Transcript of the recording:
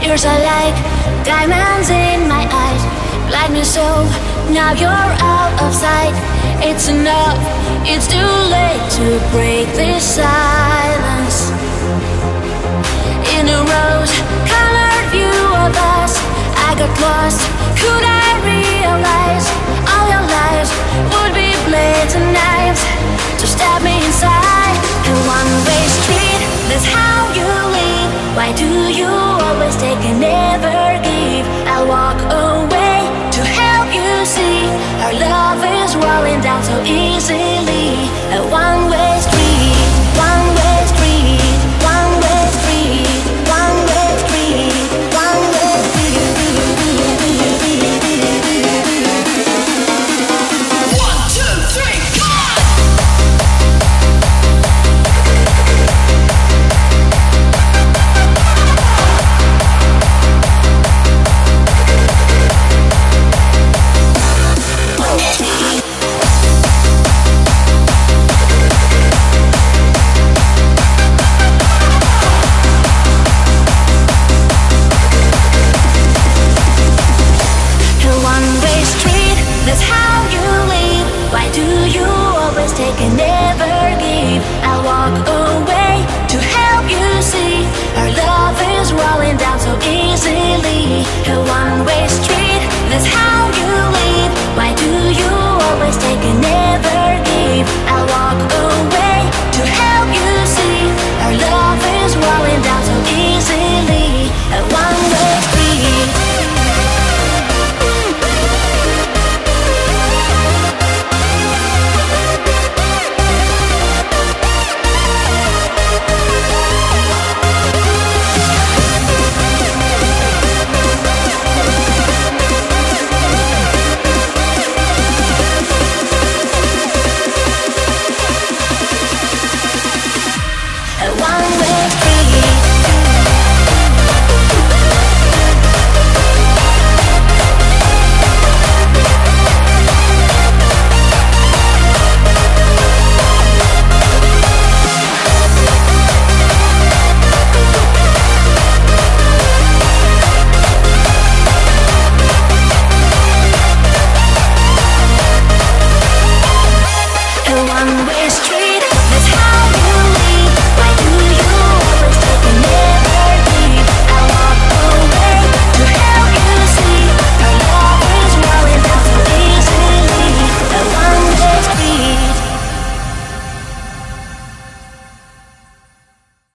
Yours are like diamonds in my eyes, blind me so, now you're out of sight. It's enough, it's too late to break this silence. In a rose-colored view of us, I got lost, could I realize all your lies would be blades and knives to stab me inside. A one-way street, that's how you leave. Why do you always take and never give? I'll walk away to help you see our love is rolling down so easily.